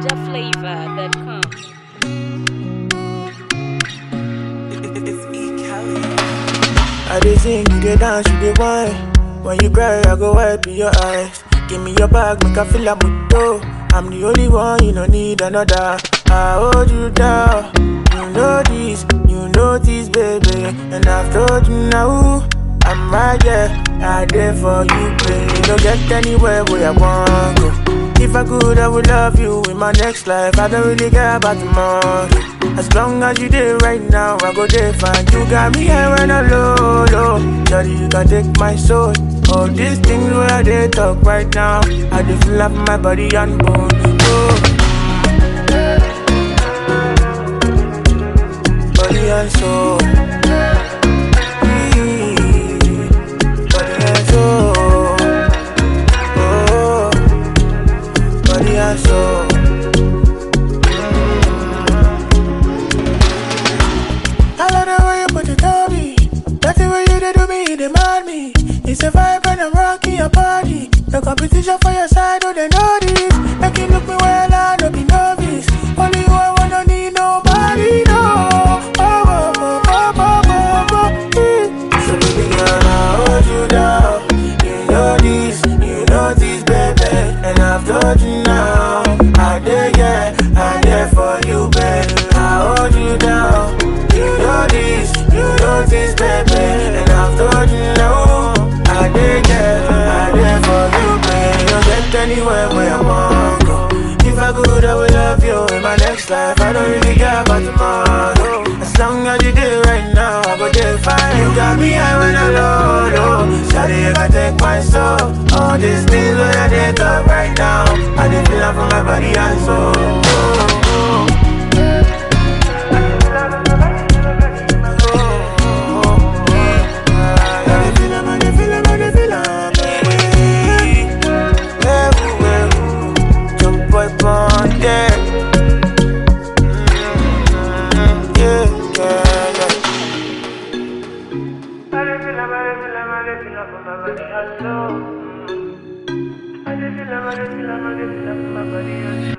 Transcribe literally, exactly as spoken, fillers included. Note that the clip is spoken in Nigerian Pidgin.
niger flavor dot com. I dey sing, you dey dance, you dey whine. When you cry, I go wipe your eyes. Give me your bag, make I feel like moto. I'm the only one, you don't need another. I hold you down. You know this, you know this, baby. And I've told you now, I'm right there. I there for you, baby. Don't get anywhere where I want go. If I could, I would love you in my next life. I don't really care about tomorrow. As long as you there right now, I go there fine. You got me here when I'm low, low. Daddy, you can take my soul. All these things where they talk right now, I just feel up my body and bone. Oh. Body and soul. Body and soul. Oh. Body and soul. I love the way you put it on me. That's the way you did do me, you demand me. It's a vibe when I'm rocking your body. The competition for your side, oh they know this. Make you look me well, I don't be novice. Only you, I want, don't need nobody, no. Oh, oh, oh, oh, oh, oh, oh. So baby girl, I hold you down. You know this, you know this, baby. And I've told you now, I dare, yeah, I dare for you, baby. I hold you down. You know this, you know this, baby. And I've told you now, I did get, I did for you, baby. Don't get anywhere where I want go. If I could, I would love you in my next life. I don't really care about tomorrow. As long as you did right now, I go there fine. You got me high when I'm low, low. Shawty, you can take my soul. All these things when I did talk right now, I did feel up from my body and soul. Oh, oh. I just feel like my body, feel like my body, feel like my body.